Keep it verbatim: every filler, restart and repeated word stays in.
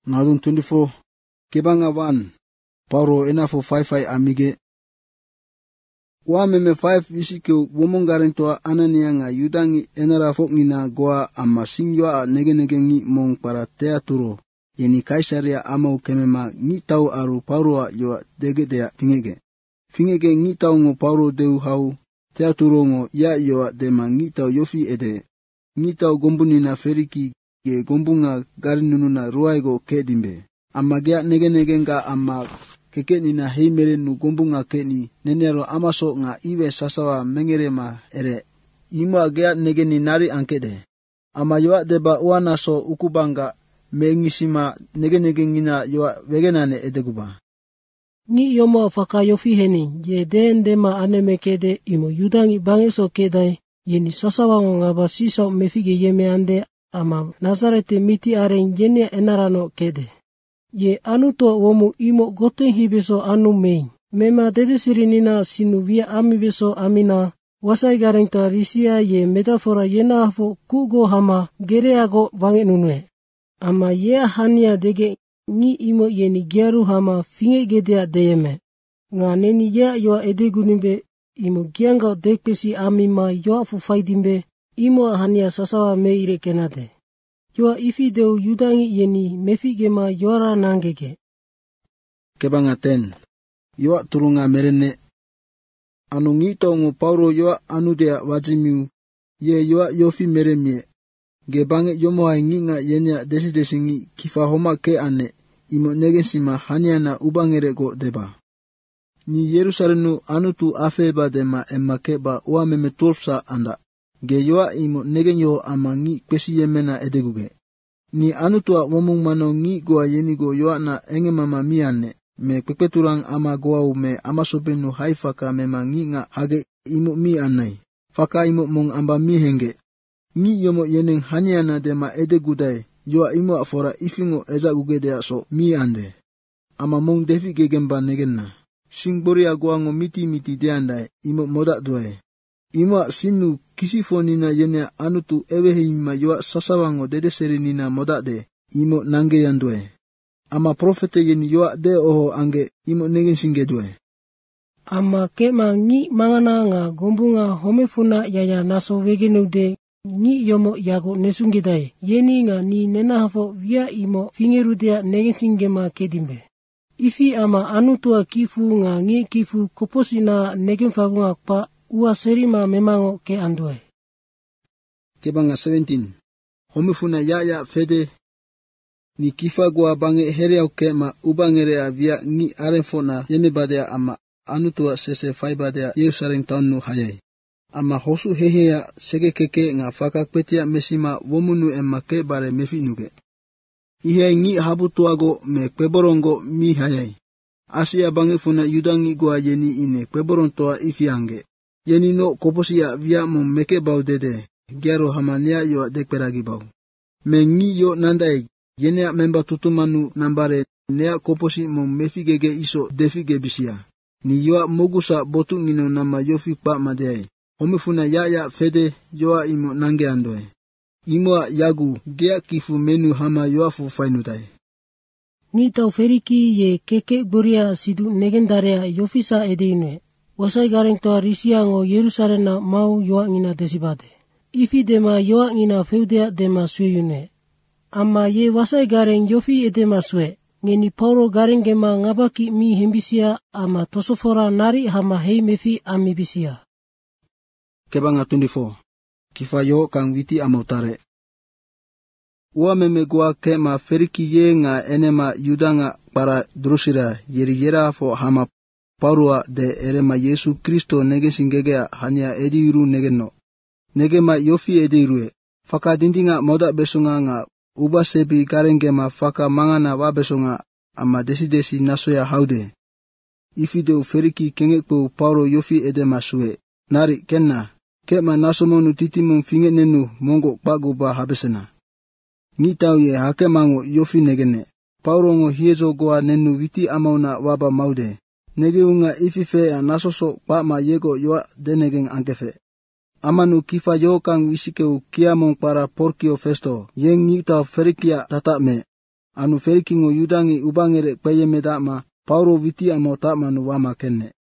Nadun twenty-four. Kebanga one. Paulo enafo five amige. Wa meme five isike womongarentoa anania nga yudangi enara fokngina goa ama singyoa nege nege ngi mong para teaturo. Yeni kaisaria amau kemema ngi tau aru Paulo yoa dege dea fingege. Fingege ngi tau ngo Paulo deu hau teaturo ngo ya yoa dema ngi tau yofi ede. Ngi tau gombunina feriki ge gombunga garinununa ruaigo kedimbe. Ama gea nege nege nga ama keke nina heimere nu gombunga keni nenero amaso nga iwe sasawa mengerema ere. Ima gea nege ni nari ankede. Ama yoa deba uanaso ukubanga mengisima nege nege ngina yoa wegenane edeguba. Ni yomo faka yofi heni ye dende ma anemekede imo yudangi bangeso kedai yeni sasawa ngaba sisa mefige yeme ande ama Nazarete miti aren yene enarano kede. Ye anuto womu imo goten hibeso anu main. Mema dedesiri nina sinu via amibeso amina. Wasai garengta risia ye metafora yena hafo kugo hama gereago vange nunwe. Ama ye hania dege ni imo yeni giaru hama finge gedea deyeme. Nga neni ye yoa edegunimbe imo gianga dekpesi amima yoa fufaidimbe imo hania sasawa meire kenade. Yoa ifi deu yudangi yeni mefigema yoara nangege. Kebanga ten. Yoa turunga merene. Anu ngito ngo Paulo yoa anudea wajimiu. Ye yoa yofi meremie. Gebange yomoa nginga yenya desi desi ngi kifa homa ke ane. Imo negensima hanyana ubangerego deba. Ni Yerusalemu anutu afeba dema emakeba ua meme tolsa anda. Ge yoa imo negenyo ama ngi kwesi yemena edeguge. Ni anutua womung mano ngi goa yenigo yoa na enge mama miane. Me kwepeturang ama goa ume ama sopenu haifaka mema ngi nga hage imo mi anai. Faka imo mong amba mi henge. Ngi yomo yeneng hanyana dema edegudai. Yoa imo afora ifingo eza gugedea so mi ande. Ama mong defi gegemba negenna. Singboria goango miti miti deandai imo moda duai. Ima sinu kisifonina yene anutu eweheima yoa sasawango dedeseri nina modade imo nange yandue. Ama profete yeni yoa de oho ange imo negensinge due. Ama kema ngi mangana nga gombunga homefuna yaya naso wegenude ngi yomo yago nesungedai. Yeni nga ni nenahafo via imo fingerudea negensingema kedimbe. Ifi ama anutua kifu nga ngi kifu koposina negenfagunga pa ua serima memango ke andoe. Kebanga seventeen. Homefuna yaya fede ni kifa gua bange hereau kema ubangerea via ngi arenfona yeme badea ama anutua sese faibadea Yerusalem taunu hayai. Ama hosu hehea sege keke nga faka kwetia mesima womunu emma ke bare mefinuge. Ihe ngi habutuago me kweborongo mi hayai. Asia bange funa yudangi gua yeni ine kweborontoa ifiange. Yeni no koposia via mom meke bau dede. Gero hamania yo dekperagi bau. Mengi yo nandai. Yenea memba tutumanu nambare nea koposi mom mefigege iso defige bisia. Ni yoa mogusa botu ngino nama yofi pa madeai. Homefuna yaya fede yoa imo nange andoe. Imoa yagu gea kifu menu hama yoa fu fainudai. Ni tau feriki ye keke buria sidu negendarea yofisa edeinwe. Wasai gareng toa risiango Yerusalena mau yoa ngina desibade. Ifi dema yoa ngina feudea dema sueyune. Ama ye wasai gareng yofi edema sue. Ngeni Paulo gareng gema ngabaki mi hembisia ama tosofora nari hama hei mefi amibisia. Kebanga twenty-four. Kifa yo kang witi amautare. Ua meme gua kema feriki ye nga enema yudanga para drusira yeri yera fo hama Paurua de erema Yesu Kristo negesingegea hanya ediru negeno. Negema yofi edirue. Faka dindinga moda besunga nga uba sebi karengema faka mangana wa besunga ama desi desi nasoya haude. Ifideu feriki kengekpo Paulo yofi edema sue. Nari kenna. Kema nasomonu titimum finge nenu mongo paguba habesena. Ngitau ye hakemango yofi negene. Paulo ngo hiezo goa nenu witi amauna waba maude. Negeunga ifife a nasoso pa ma yego yoa denegen ankefe. Amanu kifa yo kang wisikeu kiamong para Porkio Festo, yeng ngita ferikia tata me. anu ferikingo yudangi ubangere kpeyeme dama Pauro viti ama utama nu wama kenne.